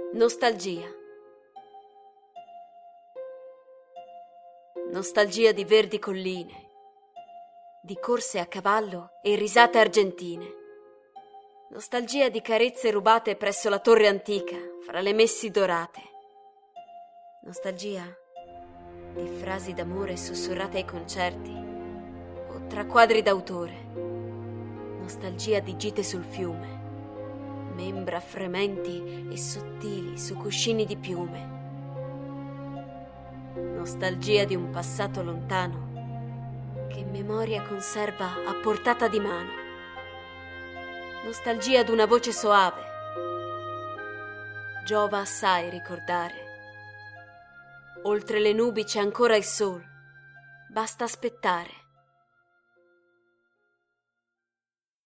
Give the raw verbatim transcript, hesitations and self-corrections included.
Nostalgia. Nostalgia di verdi colline, di corse a cavallo e risate argentine. Nostalgia di carezze rubate presso la torre antica, fra le messi dorate. Nostalgia di frasi d'amore sussurrate ai concerti o tra quadri d'autore. Nostalgia di gite sul fiume, membra frementi e sottili su cuscini di piume. Nostalgia di un passato lontano che memoria conserva a portata di mano. Nostalgia d'una voce soave. Giova assai ricordare. Oltre le nubi c'è ancora il sol. Basta aspettare.